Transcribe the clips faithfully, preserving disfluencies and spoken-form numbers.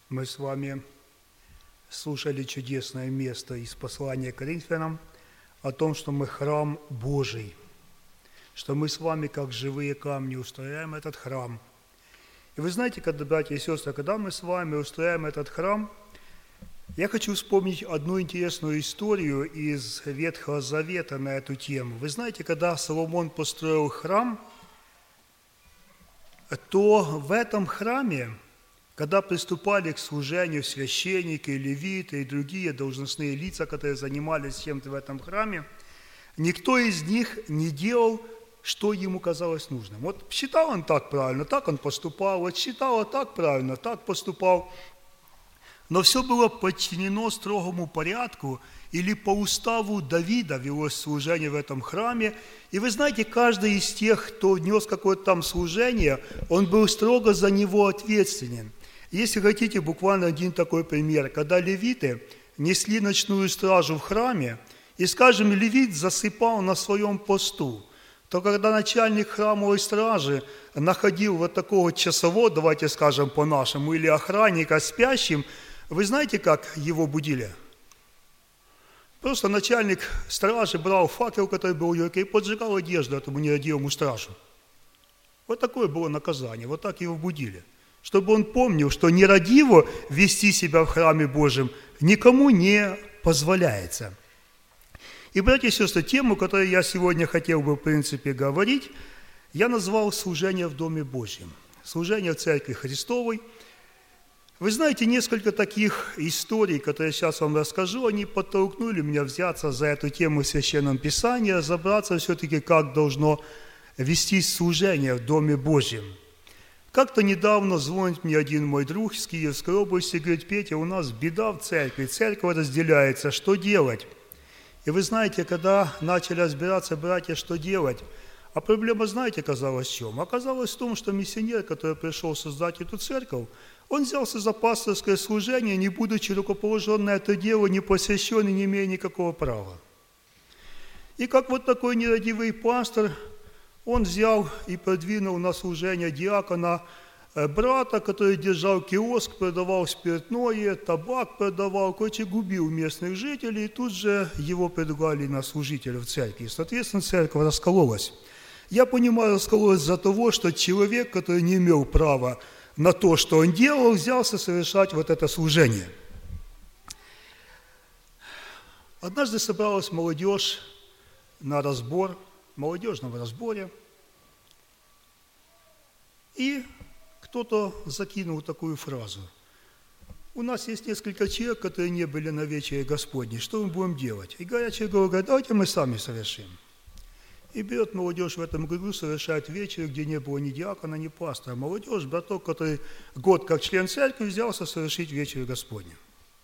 Мы с вами слушали чудесное место из послания к Коринфянам о том, что мы храм Божий, что мы с вами, как живые камни, устрояем этот храм. И вы знаете, когда, братья и сестры, когда мы с вами устрояем этот храм, я хочу вспомнить одну интересную историю из Ветхого Завета на эту тему. Вы знаете, когда Соломон построил храм, то в этом храме, когда приступали к служению священники, левиты и другие должностные лица, которые занимались чем-то в этом храме, никто из них не делал, что ему казалось нужным. Вот считал он так правильно, так он поступал, вот считал он так правильно, так поступал. Но все было подчинено строгому порядку, или по уставу Давида велось служение в этом храме. И вы знаете, каждый из тех, кто нес какое-то там служение, он был строго за него ответственен. Если хотите, буквально один такой пример. Когда левиты несли ночную стражу в храме, и, скажем, левит засыпал на своем посту, то когда начальник храмовой стражи находил вот такого часового, давайте скажем по-нашему, или охранника спящим, вы знаете, как его будили? Просто начальник стражи брал факел, который был у Юрка, и поджигал одежду этому нерадивому стражу. Вот такое было наказание, вот так его будили. Чтобы он помнил, что нерадиво вести себя в храме Божьем никому не позволяется. И, братья и сестры, тему, которую я сегодня хотел бы, в принципе, говорить, я назвал «Служение в Доме Божьем», «Служение в Церкви Христовой». Вы знаете, несколько таких историй, которые я сейчас вам расскажу, они подтолкнули меня взяться за эту тему в Священном Писании, разобраться все-таки, как должно вестись служение в Доме Божьем. Как-то недавно звонит мне один мой друг из Киевской области и говорит: Петя, у нас беда в церкви, церковь разделяется, что делать? И вы знаете, когда начали разбираться братья, что делать, а проблема, знаете, оказалась в чем? Оказалось в том, что миссионер, который пришел создать эту церковь, он взялся за пасторское служение, не будучи рукоположен на это дело, не посвящен и не имея никакого права. И как вот такой нерадивый пастор, он взял и продвинул на служение диакона брата, который держал киоск, продавал спиртное, табак продавал, короче, губил местных жителей, и тут же его предлагали на служителя в церкви. Соответственно, церковь раскололась. Я понимаю, раскололась из-за того, что человек, который не имел права на то, что он делал, взялся совершать вот это служение. Однажды собралась молодежь на разбор, молодежном разборе, и кто-то закинул такую фразу: у нас есть несколько человек, которые не были на вечере Господней, что мы будем делать? И горячий голос говорит: давайте мы сами совершим. И берет молодежь в этом году, совершает вечер, где не было ни диакона, ни пастора. Молодежь, браток, который год как член церкви, взялся совершить вечер Господней.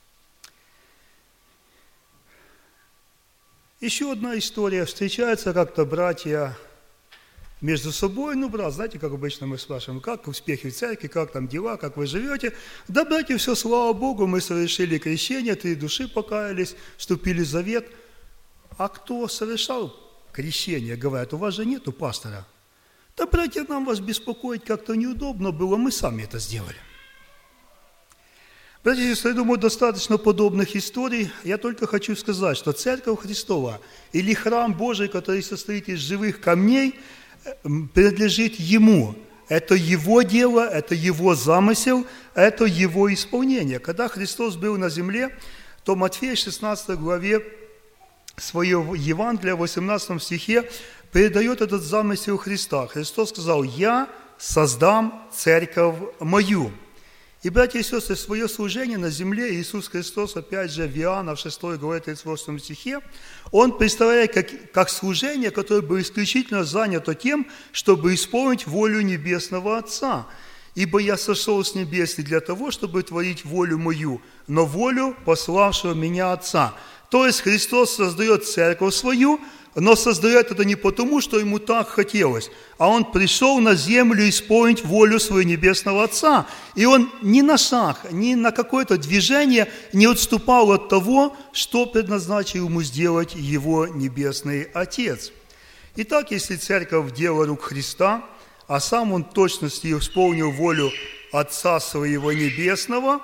Еще одна история. Встречаются как-то братья между собой. Ну, брат, знаете, как обычно мы спрашиваем, как успехи в церкви, как там дела, как вы живете? Да, братья, все, слава Богу, мы совершили крещение, три души покаялись, вступили в завет. А кто совершал крещение, говорят, у вас же нету пастора. Да, братья, нам вас беспокоить как-то неудобно было, мы сами это сделали. Братья и сестры, я думаю, достаточно подобных историй. Я только хочу сказать, что Церковь Христова или храм Божий, который состоит из живых камней, принадлежит Ему. Это Его дело, это Его замысел, это Его исполнение. Когда Христос был на земле, то Матфея в шестнадцатой главе свое Евангелие в восемнадцатом стихе передает этот замысел Христа. Христос сказал: «Я создам церковь мою». И, братья и сестры, свое служение на земле Иисус Христос, опять же, в Иоанна в шестой главе тридцать восьмом стихе, Он представляет как, как служение, которое было исключительно занято тем, чтобы исполнить волю Небесного Отца. «Ибо я сошел с небес не для того, чтобы творить волю мою, но волю пославшего меня Отца». То есть Христос создает церковь свою, но создает это не потому, что Ему так хотелось, а Он пришел на землю исполнить волю своего Небесного Отца. И Он ни на шаг, ни на какое-то движение не отступал от того, что предназначил Ему сделать Его Небесный Отец. Итак, если церковь – дело рук Христа, а Сам Он в точности исполнил волю Отца Своего Небесного,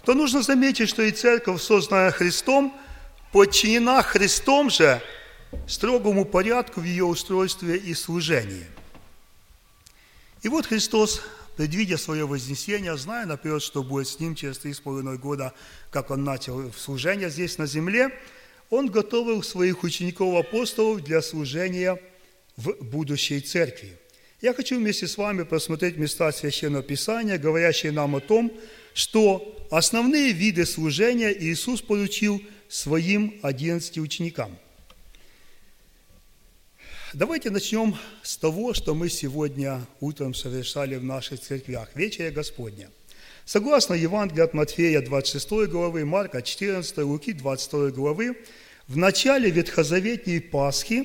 то нужно заметить, что и церковь, созданная Христом, подчинена Христом же строгому порядку в ее устройстве и служении. И вот Христос, предвидя свое вознесение, зная наперед, что будет с ним через три с половиной года, как он начал служение здесь на земле, он готовил своих учеников-апостолов для служения в будущей церкви. Я хочу вместе с вами просмотреть места Священного Писания, говорящие нам о том, что основные виды служения Иисус поручил своим одиннадцати ученикам. Давайте начнем с того, что мы сегодня утром совершали в наших церквях. Вечеря Господня. Согласно Евангелию от Матфея двадцать шестой главы, Марка четырнадцатой, Луки двадцать второй главы, в начале Ветхозаветней Пасхи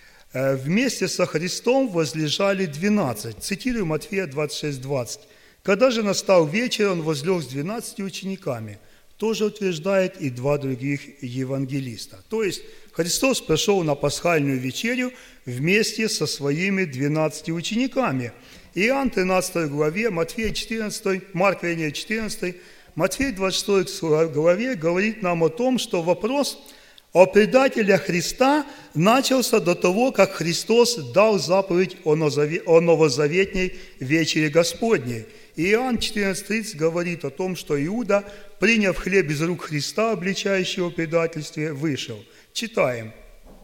вместе со Христом возлежали двенадцать. Цитирую Матфея двадцать шесть двадцать. «Когда же настал вечер, он возлег с двенадцатью учениками». Тоже утверждает и два других евангелиста. То есть Христос пришел на пасхальную вечерю вместе со своими двенадцатью учениками. Иоанн тринадцатой главе, Матфея четырнадцатой, Марк, вернее, четырнадцатой, Матфея двадцать шестой главе говорит нам о том, что вопрос о предателе Христа начался до того, как Христос дал заповедь о новозаветней вечере Господней. Иоанн четырнадцать тридцать говорит о том, что Иуда, приняв хлеб из рук Христа, обличающего в предательстве, вышел. Читаем.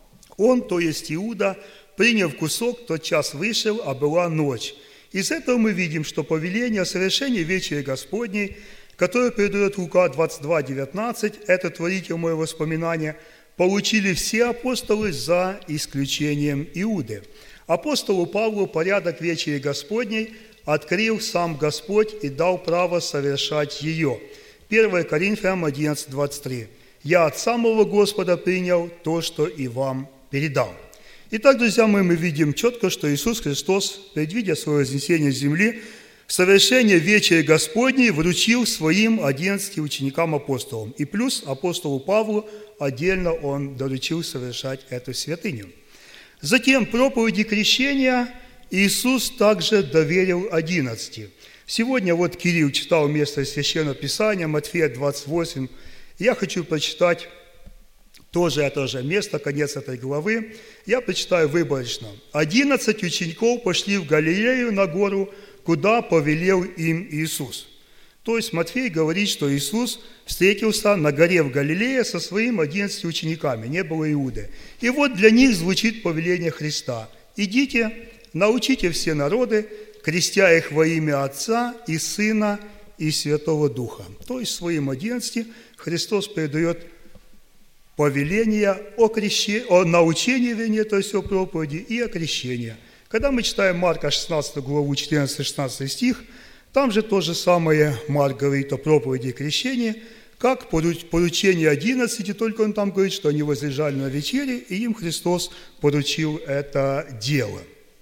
Он, то есть Иуда, приняв кусок, тот час вышел, а была ночь. Из этого мы видим, что повеление о совершении вечери Господней, которое передает Лука двадцать два девятнадцать, это творите в мое воспоминание, получили все апостолы за исключением Иуды. Апостолу Павлу порядок вечери Господней открыл сам Господь и дал право совершать ее. первое Коринфянам одиннадцать двадцать три. «Я от самого Господа принял то, что и вам передал». Итак, друзья мои, мы видим четко, что Иисус Христос, предвидя свое вознесение с земли, совершение вечери Господней вручил своим одиннадцати ученикам-апостолам. И плюс апостолу Павлу отдельно он доручил совершать эту святыню. Затем проповеди крещения Иисус также доверил одиннадцати. Сегодня вот Кирилл читал место Священного Писания, Матфея двадцать восемь. Я хочу прочитать тоже это же место, конец этой главы. Я прочитаю выборочно. «Одиннадцать учеников пошли в Галилею на гору, куда повелел им Иисус». То есть Матфей говорит, что Иисус встретился на горе в Галилее со своими одиннадцатью учениками, не было Иуды. И вот для них звучит повеление Христа. «Идите, научите все народы, крестя их во имя Отца и Сына и Святого Духа». То есть своим одиннадцати Христос передает повеление о, крещении, о научении, вернее, то есть о проповеди и о крещении. Когда мы читаем Марка шестнадцатую главу, четырнадцатый-шестнадцатый стих, там же то же самое Марк говорит о проповеди и крещении, как поручение одиннадцати, только он там говорит, что они возлежали на вечере, и им Христос поручил это дело.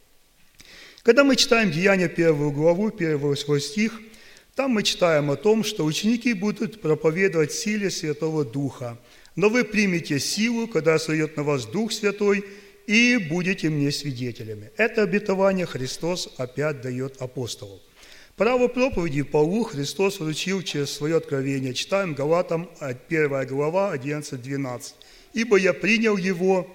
Когда мы читаем Деяния первую главу, первый восьмой стих, там мы читаем о том, что ученики будут проповедовать в силе Святого Духа. «Но вы примете силу, когда сойдет на вас Дух Святой, и будете мне свидетелями». Это обетование Христос опять дает апостолам. Право проповеди Павлу Христос вручил через свое откровение. Читаем Галатам первая глава, одиннадцать двенадцать. «Ибо я принял его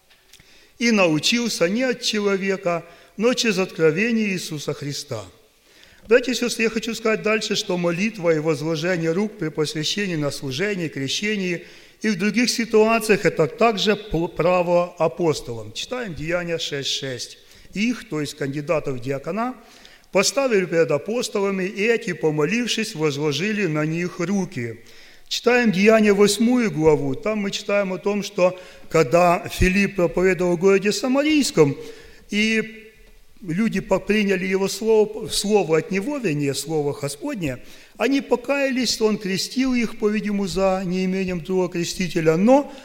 и научился не от человека, но через откровение Иисуса Христа». Братья и сестры, я хочу сказать дальше, что молитва и возложение рук при посвящении на служение, крещении и в других ситуациях – это также право апостолам. Читаем Деяния шесть шесть. «Их, то есть кандидатов в диакона, поставили перед апостолами, и эти, помолившись, возложили на них руки». Читаем Деяния восьмую главу. Там мы читаем о том, что когда Филипп проповедовал в городе Самарийском, и люди приняли его слово, слово от него, вернее, слово Господне, они покаялись, что он крестил их, по-видимому, за неимением другого крестителя, но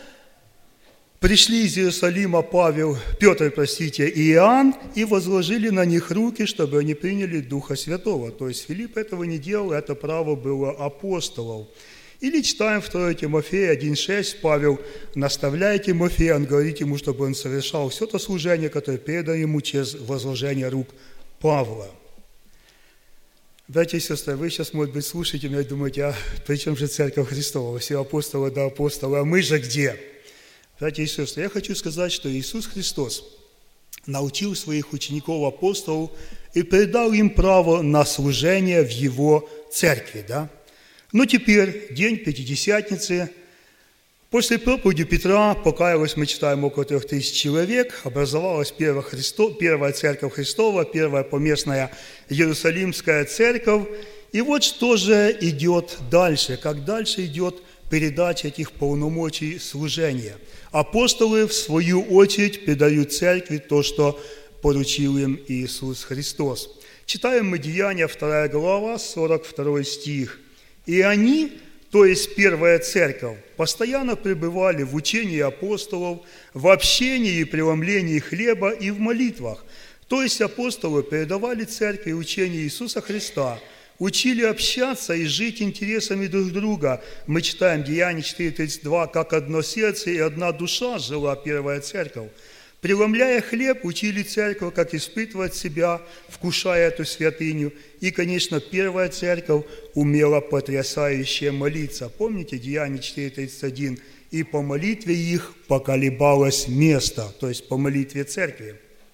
пришли из Иерусалима Павел, Петр, простите, и Иоанн, и возложили на них руки, чтобы они приняли Духа Святого. То есть Филипп этого не делал, это право было апостолов. Или читаем второе Тимофея один шесть, Павел наставляет Тимофея, он говорит ему, чтобы он совершал все то служение, которое передано ему через возложение рук Павла. Братья и сестры, вы сейчас, может быть, слушаете меня и думаете, а при чем же Церковь Христова? Все апостолы да апостолы, а мы же где? Братья и сестры, я хочу сказать, что Иисус Христос научил своих учеников-апостолов и передал им право на служение в Его Церкви. Да? Но теперь, день Пятидесятницы, после проповеди Петра покаялось, мы читаем, около трех тысяч человек, образовалась первая, Христо, первая Церковь Христова, первая поместная Иерусалимская Церковь. И вот что же идет дальше, как дальше идет передача этих полномочий служения. Апостолы, в свою очередь, передают Церкви то, что поручил им Иисус Христос. Читаем мы Деяния, вторая глава, сорок второй стих. «И они, то есть первая церковь, постоянно пребывали в учении апостолов, в общении и преломлении хлеба и в молитвах». То есть апостолы передавали церкви учение Иисуса Христа, учили общаться и жить интересами друг друга. Мы читаем Деяния четыре тридцать два, «Как одно сердце и одна душа жила первая церковь». Преломляя хлеб, учили церковь, как испытывать себя, вкушая эту святыню. И, конечно, первая церковь умела потрясающе молиться. Помните Деяния четыре тридцать один? «И по молитве их поколебалось место», то есть по молитве церкви.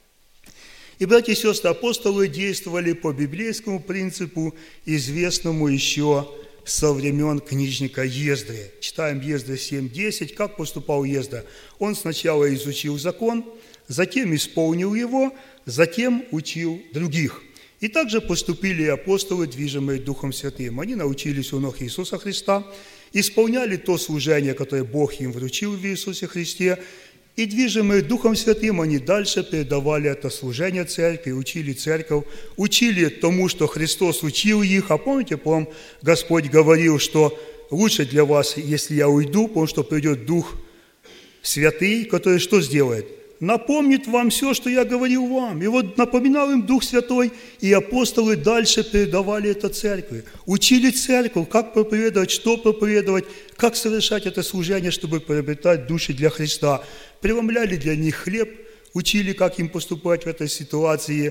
И, братья и сестры, апостолы действовали по библейскому принципу, известному еще со времен книжника Ездры. Читаем Ездры семь десять. Как поступал Ездра? Он сначала изучил закон, затем исполнил его, затем учил других. И также поступили апостолы, движимые Духом Святым. Они научились у ног Иисуса Христа, исполняли то служение, которое Бог им вручил в Иисусе Христе, и, движимые Духом Святым, они дальше передавали это служение церкви, учили церковь, учили тому, что Христос учил их. А помните, по-моему, Господь говорил, что лучше для вас, если я уйду, потому что придет Дух Святый, который что сделает? Напомнит вам все, что я говорил вам. И вот напоминал им Дух Святой, и апостолы дальше передавали это церкви. Учили церковь, как проповедовать, что проповедовать, как совершать это служение, чтобы приобретать души для Христа. Преломляли для них хлеб, учили, как им поступать в этой ситуации.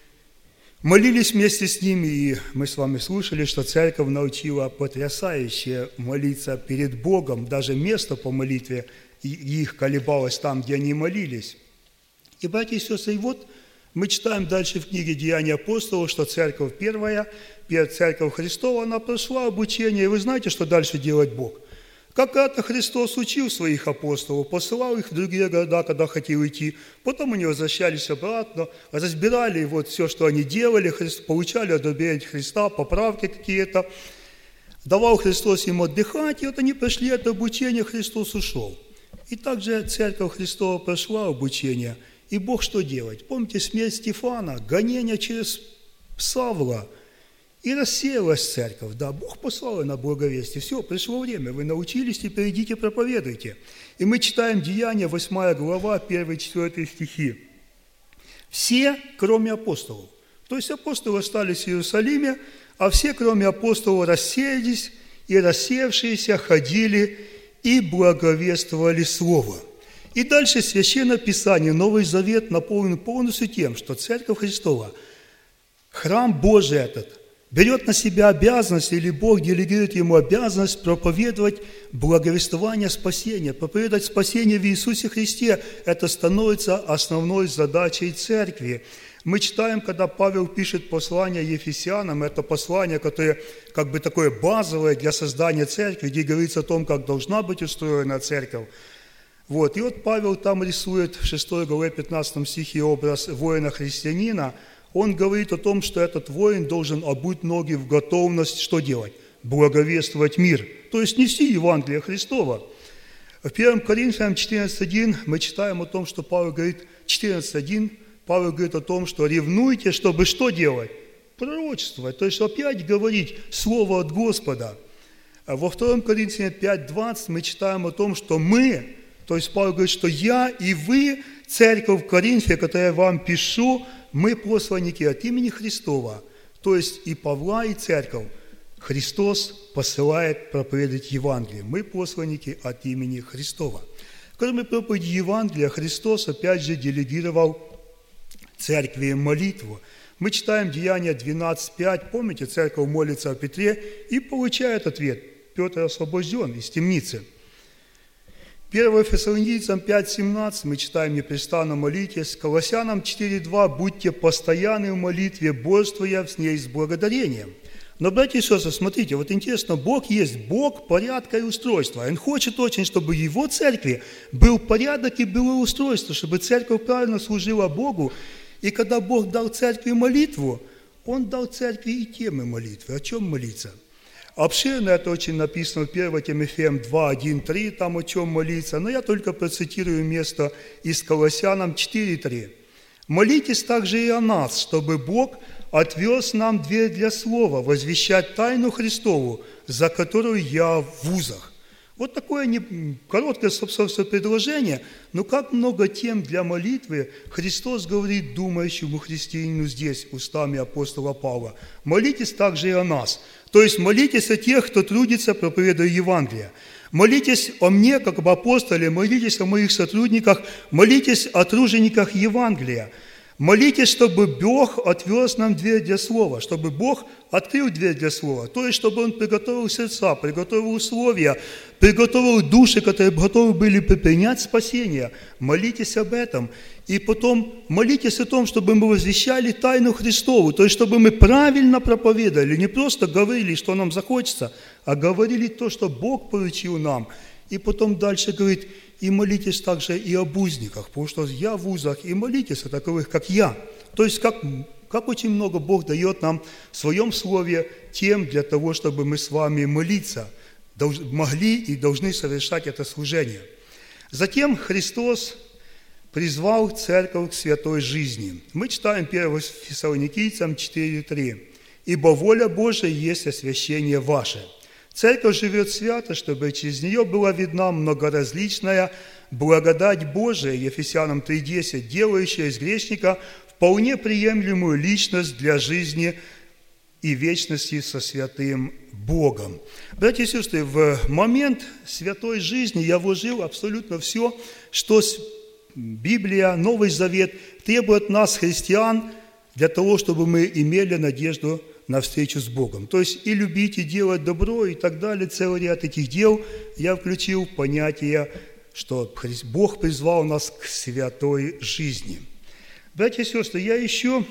Молились вместе с ними, и мы с вами слушали, что церковь научила потрясающе молиться перед Богом. Даже место по молитве их колебалось там, где они молились. И, братья и сестры, и вот мы читаем дальше в книге «Деяния апостолов», что церковь первая, церковь Христова, она прошла обучение. И вы знаете, что дальше делает Бог? Как-то Христос учил своих апостолов, посылал их в другие города, когда хотел идти. Потом они возвращались обратно, разбирали вот все, что они делали, получали одобрение Христа, поправки какие-то. Давал Христос им отдыхать, и вот они прошли это обучение, Христос ушел. И также Церковь Христова прошла обучение. И Бог что делает? Помните смерть Стефана, гонение через Савла, и рассеялась церковь. Да, Бог послал ее на благовестие. Все, пришло время, вы научились, теперь идите проповедуйте. И мы читаем Деяния, восьмая глава, первый-четвёртый стихи. Все, кроме апостолов. То есть апостолы остались в Иерусалиме, а все, кроме апостолов, рассеялись, и рассеявшиеся ходили и благовествовали Слово. И дальше Священное Писание, Новый Завет наполнен полностью тем, что Церковь Христова, храм Божий этот, берет на себя обязанность, или Бог делегирует ему обязанность проповедовать благовествование спасения, проповедовать спасение в Иисусе Христе. Это становится основной задачей церкви. Мы читаем, когда Павел пишет послание Ефесянам, это послание, которое как бы такое базовое для создания церкви, где говорится о том, как должна быть устроена церковь. Вот. И вот Павел там рисует в шестой главе пятнадцатом стихе образ воина-христианина. Он говорит о том, что этот воин должен обуть ноги в готовность что делать? Благовествовать мир, то есть нести Евангелие Христова. В первом Коринфянам четырнадцать один мы читаем о том, что Павел говорит, четырнадцать один, Павел говорит о том, что ревнуйте, чтобы что делать? Пророчествовать, то есть опять говорить Слово от Господа. Во втором Коринфянам пять двадцать мы читаем о том, что мы, то есть Павел говорит, что я и вы, церковь в Коринфе, которую я вам пишу, мы посланники от имени Христова, то есть и Павла, и церковь. Христос посылает проповедовать Евангелие. Мы посланники от имени Христова. Кроме проповеди Евангелия, Христос опять же делегировал церкви молитву. Мы читаем Деяния двенадцать пять, помните, церковь молится о Петре и получает ответ. Петр освобожден из темницы. первое Фессалоникийцам пять семнадцать мы читаем: «Непрестанно молитесь». Колоссянам четыре два: «Будьте постоянны в молитве, бодрствуя с ней с благодарением». Но, братья и сестры, смотрите, вот интересно, Бог есть Бог порядка и устройства. Он хочет очень, чтобы в Его церкви был порядок и было устройство, чтобы церковь правильно служила Богу. И когда Бог дал церкви молитву, Он дал церкви и темы молитвы. О чем молиться? Обширно это очень написано в первое Тимофеям два один три, там о чем молиться. Но я только процитирую место из Колоссянам четыре три. «Молитесь также и о нас, чтобы Бог отвез нам дверь для слова, возвещать тайну Христову, за которую я в узах». Вот такое не, короткое, собственно, предложение, но как много тем для молитвы Христос говорит думающему христианину здесь, устами апостола Павла. «Молитесь также и о нас». То есть молитесь о тех, кто трудится, проповедуя Евангелие. Молитесь о мне, как об апостоле, молитесь о моих сотрудниках, молитесь о тружениках Евангелия. Молитесь, чтобы Бог отвез нам дверь для слова, чтобы Бог открыл дверь для слова, то есть, чтобы Он приготовил сердца, приготовил условия, приготовил души, которые готовы были принять спасение. Молитесь об этом. И потом молитесь о том, чтобы мы возвещали тайну Христову, то есть, чтобы мы правильно проповедовали, не просто говорили, что нам захочется, а говорили то, что Бог поручил нам. И потом дальше говорит: и молитесь также и об узниках, потому что я в узах, и молитесь о таковых, как я. То есть, как, как очень много Бог дает нам в Своем Слове тем для того, чтобы мы с вами молиться, долж, могли и должны совершать это служение. Затем Христос призвал церковь к святой жизни. Мы читаем первое Фессалоникийцам четыре три. «Ибо воля Божия есть освящение ваше». Церковь живет свято, чтобы через нее была видна многоразличная благодать Божия, Ефесянам три десять, делающая из грешника вполне приемлемую личность для жизни и вечности со святым Богом. Братья и сестры, в момент святой жизни я вложил абсолютно все, что Библия, Новый Завет требует нас, христиан, для того, чтобы мы имели надежду на встречу с Богом. То есть и любить, и делать добро, и так далее. Целый ряд этих дел я включил в понятие, что Бог призвал нас к святой жизни. Братья и сестры, я еще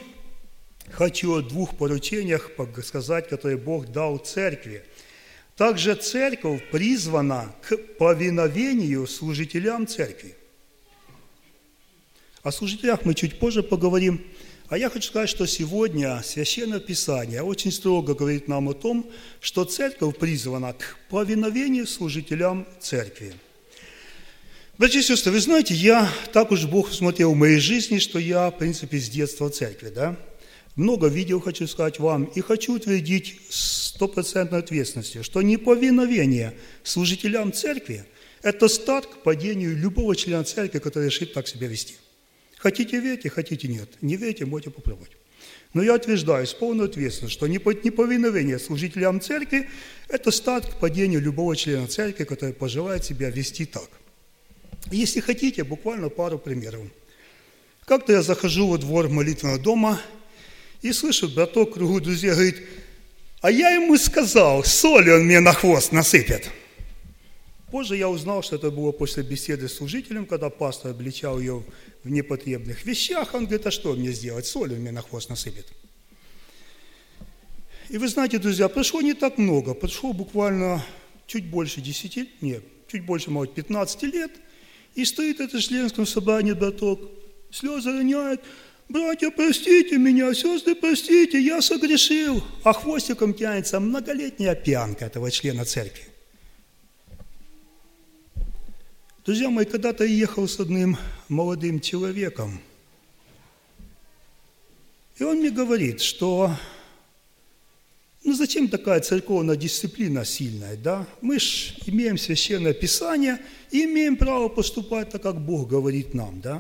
хочу о двух поручениях сказать, которые Бог дал церкви. Также церковь призвана к повиновению служителям церкви. О служителях мы чуть позже поговорим. А я хочу сказать, что сегодня Священное Писание очень строго говорит нам о том, что церковь призвана к повиновению служителям церкви. Братья и сестры, вы знаете, я так уж Бог смотрел в моей жизни, что я, в принципе, с детства в церкви, да? Много видео хочу сказать вам, и хочу утвердить стопроцентной ответственностью, что неповиновение служителям церкви – это старт к падению любого члена церкви, который решит так себя вести. Хотите верьте, хотите нет. Не верьте, можете попробовать. Но я утверждаю с полной ответственностью, что неповиновение служителям церкви – это старт к падению любого члена церкви, который пожелает себя вести так. Если хотите, буквально пару примеров. Как-то я захожу во двор молитвенного дома и слышу, браток в кругу друзей говорит: а я ему сказал, соли он мне на хвост насыпет. Позже я узнал, что это было после беседы с служителем, когда пастор обличал ее в непотребных вещах. Он говорит: а что мне сделать? Соль он мне на хвост насыпет. И вы знаете, друзья, прошло не так много. Прошло буквально чуть больше десяти, нет, чуть больше, может, пятнадцати лет. И стоит это в членском собрании браток, слезы роняет: братья, простите меня, сестры, простите, я согрешил. А хвостиком тянется многолетняя пьянка этого члена церкви. Друзья мои, когда-то я ехал с одним молодым человеком, и он мне говорит, что ну зачем такая церковная дисциплина сильная, да? Мы ж имеем Священное Писание и имеем право поступать так, как Бог говорит нам, да?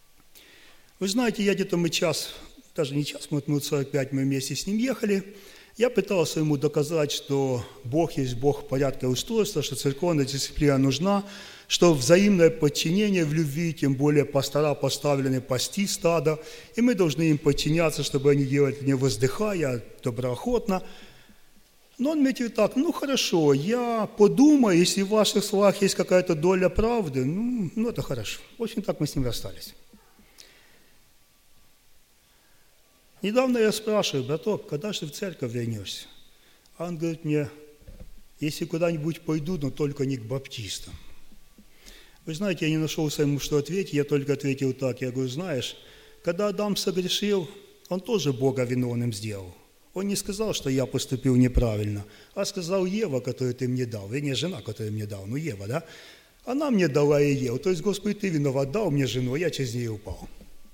Вы знаете, я где-то мы час, даже не час, мы минут сорок пять мы вместе с ним ехали, Я пытался ему доказать, что Бог есть Бог порядка и устройства, что церковная дисциплина нужна, что взаимное подчинение в любви, тем более пастора поставлены пасти стадо, и мы должны им подчиняться, чтобы они делали не воздыхая, а доброохотно. Но он метил так: ну хорошо, я подумаю, если в ваших словах есть какая-то доля правды, ну, ну это хорошо. В общем, так мы с ним расстались. Недавно я спрашиваю: браток, когда же ты в церковь вернешься? А он говорит мне: если куда-нибудь пойду, но только не к баптистам. Вы знаете, я не нашелся ему, что ответить, я только ответил так. Я говорю: знаешь, когда Адам согрешил, он тоже Бога виновным сделал. Он не сказал, что я поступил неправильно, а сказал: Ева, которую ты мне дал, вернее, жена, которую мне дал, ну Ева, да? Она мне дала и ел. То есть, Господи, ты виноват, дал мне жену, я через нее упал.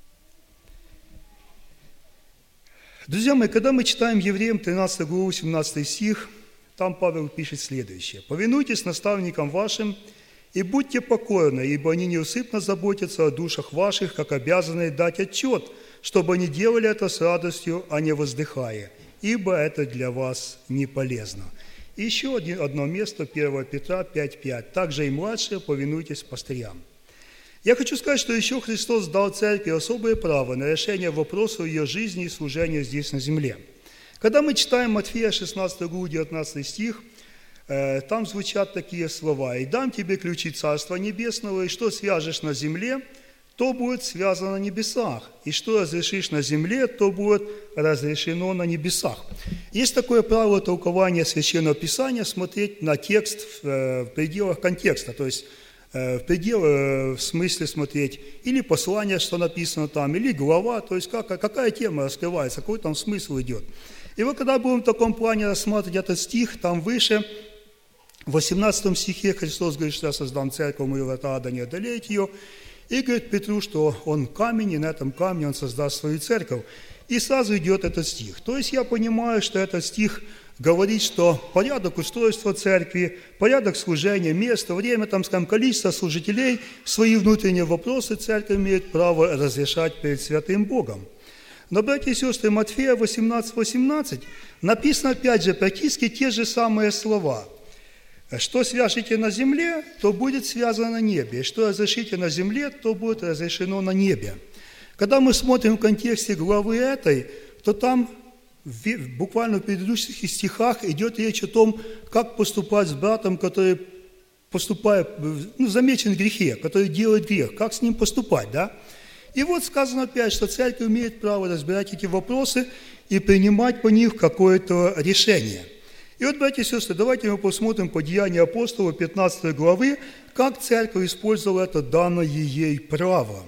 Друзья мои, когда мы читаем Евреям тринадцатую главу, семнадцатый стих, там Павел пишет следующее: «Повинуйтесь наставникам вашим и будьте покорны, ибо они неусыпно заботятся о душах ваших, как обязаны дать отчет, чтобы они делали это с радостью, а не воздыхая, ибо это для вас не полезно». И еще одно место, первое Петра пять пять. «Также и младшие повинуйтесь пастырям». Я хочу сказать, что еще Христос дал церкви особое право на решение вопросов ее жизни и служения здесь на земле. Когда мы читаем Матфея шестнадцатую главу, девятнадцатый стих, э, там звучат такие слова: «И дам тебе ключи Царства Небесного, и что свяжешь на земле, то будет связано на небесах, и что разрешишь на земле, то будет разрешено на небесах». Есть такое правило толкования Священного Писания — смотреть на текст в пределах контекста, то есть в пределах, в смысле смотреть или послание, что написано там, или глава, то есть как, какая тема раскрывается, какой там смысл идет. И вот когда будем в таком плане рассматривать этот стих, там выше, в восемнадцатом стихе Христос говорит, что я создам церковь, мою врата ада не одолеет ее, и говорит Петру, что он камень, и на этом камне он создаст свою церковь. И сразу идет этот стих. То есть я понимаю, что этот стих говорит, что порядок устройства церкви, порядок служения, место, время, там, скажем, количество служителей, свои внутренние вопросы церковь имеет право разрешать перед святым Богом. Но, братья и сестры, Матфея восемнадцать восемнадцать написано опять же практически те же самые слова. «Что свяжете на земле, то будет связано на небе, и что разрешите на земле, то будет разрешено на небе». Когда мы смотрим в контексте главы этой, то там буквально в предыдущих стихах идет речь о том, как поступать с братом, который поступает, ну, замечен в грехе, который делает грех, как с ним поступать, да? И вот сказано опять, что церковь имеет право разбирать эти вопросы и принимать по них какое-то решение. И вот, братья и сестры, давайте мы посмотрим по Деяниям апостолов пятнадцатой главы, как церковь использовала это данное ей право.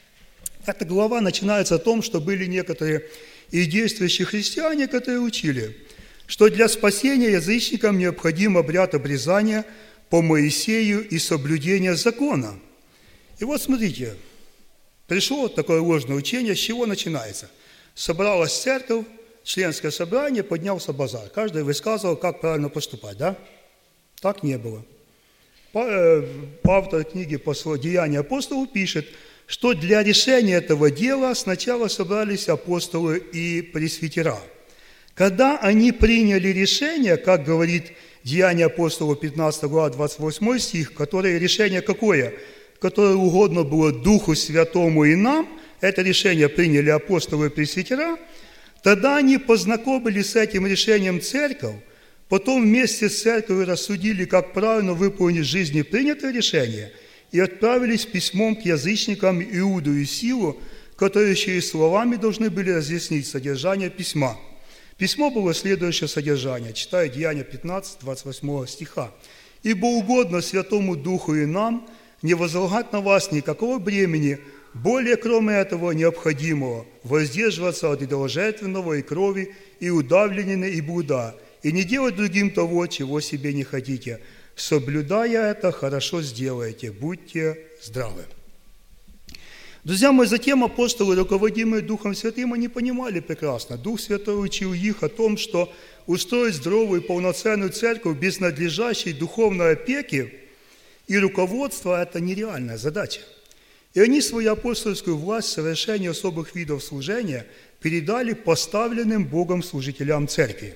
Эта глава начинается о том, что были некоторые и действующие христиане, которые учили, что для спасения язычникам необходим обряд обрезания по Моисею и соблюдение закона. И вот смотрите, пришло такое ложное учение, с чего начинается? Собралась церковь, членское собрание, поднялся базар. Каждый высказывал, как правильно поступать, да? Так не было. Автор книги «Деяния апостолов» пишет, что для решения этого дела сначала собрались апостолы и пресвитера. Когда они приняли решение, как говорит Деяния апостолов пятнадцатая глава, двадцать восьмой стих, которое решение какое? Которое угодно было Духу Святому и нам, это решение приняли апостолы и пресвитера, тогда они познакомили с этим решением церковь, потом вместе с церковью рассудили, как правильно выполнить в жизни принятое решение, и отправились письмом к язычникам Иуду и Силу, которые через словами должны были разъяснить содержание письма. Письмо было следующее содержание, читаю Деяния пятнадцать, двадцать восьмого стиха. «Ибо угодно Святому Духу и нам не возлагать на вас никакого бремени, более, кроме этого необходимого, воздерживаться от идоложертвенного и крови, и удавленины, и блуда, и не делать другим того, чего себе не хотите. Соблюдая это, хорошо сделаете, будьте здравы». Друзья мои, затем апостолы, руководимые Духом Святым, они понимали прекрасно. Дух Святой учил их о том, что устроить здоровую и полноценную церковь без надлежащей духовной опеки и руководства – это нереальная задача. И они свою апостольскую власть в совершении особых видов служения передали поставленным Богом служителям церкви.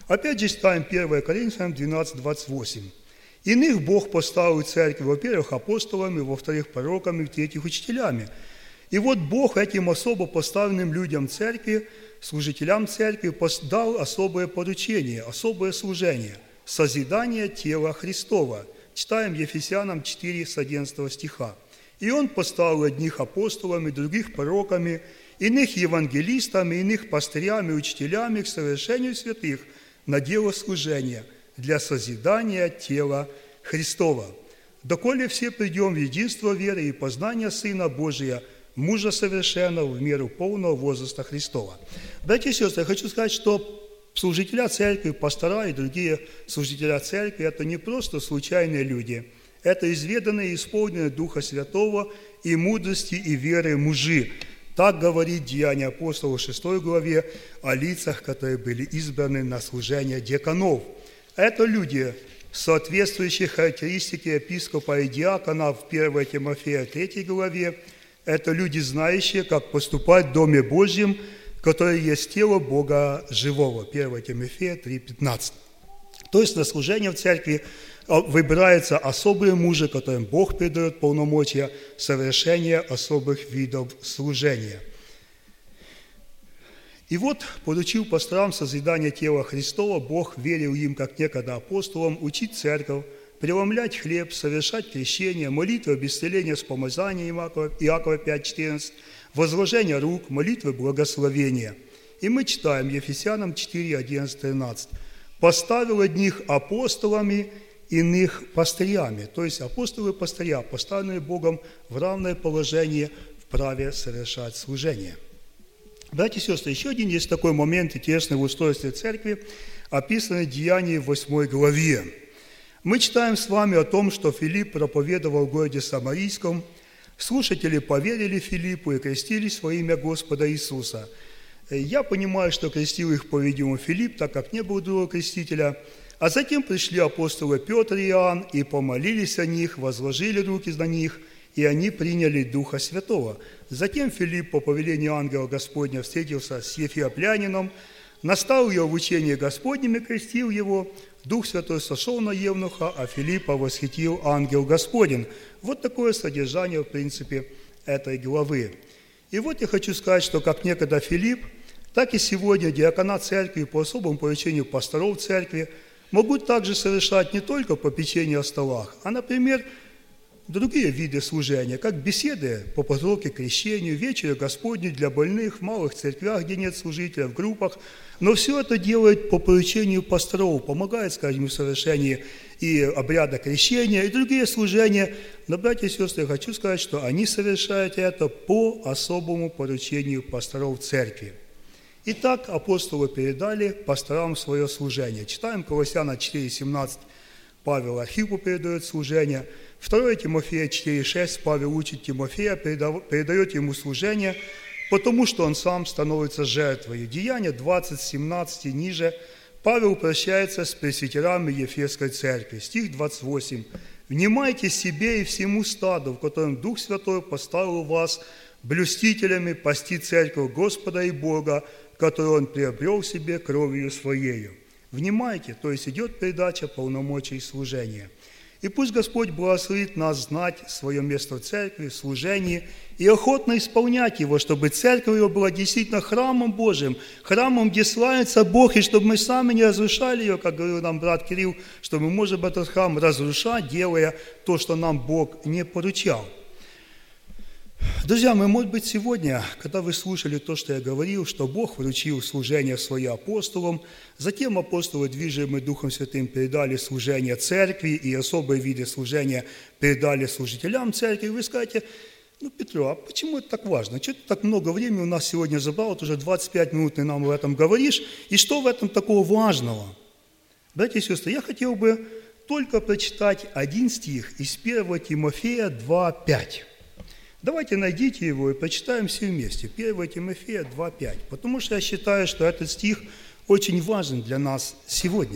Опять же читаем первое Коринфянам двенадцать двадцать восемь. «Иных Бог поставил в церкви, во-первых, апостолами, во-вторых, пророками, в-третьих, учителями. И вот Бог этим особо поставленным людям церкви, служителям церкви, дал особое поручение, особое служение – созидание тела Христова». Читаем Ефесянам четыре с одиннадцатого стиха. «И Он поставил одних апостолами, других пророками, иных евангелистами, иных пастырями, учителями к совершению святых на дело служения, для созидания тела Христова. Доколе все придем в единство веры и познания Сына Божия, мужа совершенного в меру полного возраста Христова». Братья и сестры, я хочу сказать, что служителя церкви, пастора и другие служителя церкви – это не просто случайные люди, это изведанные и исполненные Духа Святого и мудрости и веры мужи. Так говорит Деяния апостолов в шестой главе о лицах, которые были избраны на служение диаконов. Это люди, соответствующие характеристике епископа и диакона в первой Тимофея третьей главе. Это люди, знающие, как поступать в Доме Божьем, которое есть тело Бога живого. первое Тимофея три пятнадцать. То есть на служение в церкви выбираются особые мужи, которым Бог передает полномочия совершения особых видов служения. И вот, поручил пасторам созидание тела Христова, Бог велел им, как некогда апостолам, учить церковь, преломлять хлеб, совершать крещение, молитвы об исцелении с помазанием Иакова пять четырнадцать, возложение рук, молитвы благословения. И мы читаем Ефесянам четыре одиннадцать тринадцать. «Поставил одних апостолами, иных пастырями». То есть апостолы и пастыря, поставленные Богом в равное положение в праве совершать служение. Братья и сестры, еще один есть такой момент интересный в устройстве церкви, описанный в Деянии в восьмой главе. Мы читаем с вами о том, что Филипп проповедовал в городе Самарийском. Слушатели поверили Филиппу и крестились во имя Господа Иисуса. Я понимаю, что крестил их, по-видимому, Филипп, так как не было другого крестителя. А затем пришли апостолы Петр и Иоанн и помолились о них, возложили руки на них, и они приняли Духа Святого. Затем Филипп по повелению ангела Господня встретился с ефиоплянином, наставил его в учении Господнем и крестил его. Дух Святой сошел на евнуха, а Филиппа восхитил ангел Господень. Вот такое содержание, в принципе, этой главы. И вот я хочу сказать, что как некогда Филипп, так и сегодня диаконат церкви по особому поручению пасторов церкви могут также совершать не только попечение о столах, а, например, другие виды служения, как беседы по подготовке к крещению, вечеря Господней для больных в малых церквях, где нет служителя, в группах. Но все это делает по поручению пасторов, помогает, скажем, в совершении и обряда крещения, и другие служения. Но, братья и сестры, я хочу сказать, что они совершают это по особому поручению пасторов церкви. Итак, апостолы передали пасторам свое служение. Читаем Колоссянам четыре семнадцать. Павел Архипу передает служение. второе Тимофея четыре шесть. Павел учит Тимофея, передает ему служение, потому что он сам становится жертвой. Деяния двадцать семнадцать и ниже. Павел прощается с пресвитерами Ефесской церкви. Стих двадцать восемь. «Внимайте себе и всему стаду, в котором Дух Святой поставил вас блюстителями пасти церковь Господа и Бога, которую Он приобрел себе кровью Своею». Внимайте, то есть идет передача полномочий служения. И пусть Господь благословит нас знать свое место в церкви, в служении и охотно исполнять его, чтобы церковь его была действительно храмом Божьим, храмом, где славится Бог, и чтобы мы сами не разрушали ее, как говорил нам брат Кирилл, что мы можем этот храм разрушать, делая то, что нам Бог не поручал. Друзья, мы, может быть, сегодня, когда вы слушали то, что я говорил, что Бог вручил служение свое апостолам, затем апостолы, движимые Духом Святым, передали служение церкви и особые виды служения передали служителям церкви, вы скажете: ну, Петро, а почему это так важно? Что ты так много времени у нас сегодня забрал, вот уже двадцать пять минут ты нам об этом говоришь, и что в этом такого важного? Братья и сестры, я хотел бы только прочитать один стих из первого Тимофея два пять. Давайте найдите его и прочитаем все вместе. первое Тимофея два пять. Потому что я считаю, что этот стих очень важен для нас сегодня.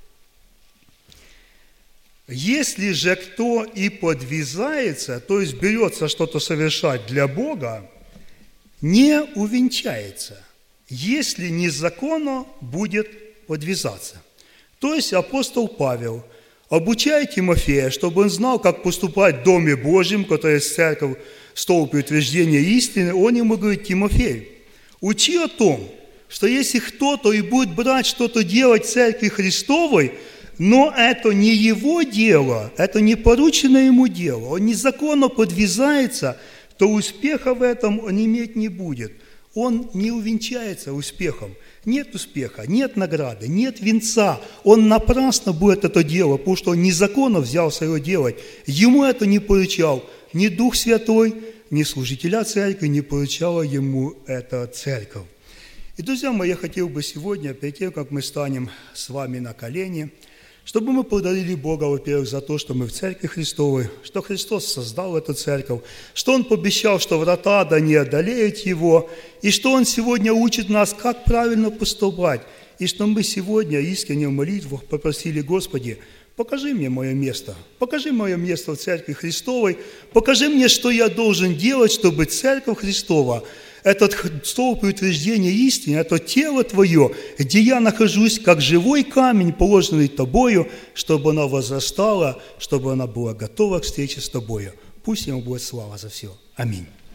«Если же кто и подвязается, то есть берется что-то совершать для Бога, не увенчается, если незаконно будет подвязаться. То есть апостол Павел обучает Тимофея, чтобы он знал, как поступать в Доме Божьем, который есть церковь, столб утверждения истины. Он ему говорит: Тимофей, учи о том, что если кто-то и будет брать что-то делать в Церкви Христовой, но это не его дело, это не поручено ему дело, он незаконно подвязается, то успеха в этом он иметь не будет. Он не увенчается успехом. Нет успеха, нет награды, нет венца. Он напрасно будет это делать, потому что он незаконно взялся его делать. Ему это не поручал ни Дух Святой, ни служителя церкви, не поручала ему эта церковь. И, друзья мои, я хотел бы сегодня, перед тем, как мы станем с вами на колени, чтобы мы благодарили Бога, во-первых, за то, что мы в Церкви Христовой, что Христос создал эту церковь, что Он пообещал, что врата да не одолеют Его, и что Он сегодня учит нас, как правильно поступать, и что мы сегодня искренне в молитвах попросили: Господи, покажи мне мое место, покажи мое место в Церкви Христовой, покажи мне, что я должен делать, чтобы Церковь Христова, этот столб утверждения истины, это тело Твое, где я нахожусь как живой камень, положенный Тобою, чтобы она возрастала, чтобы она была готова к встрече с Тобою. Пусть Ему будет слава за все. Аминь.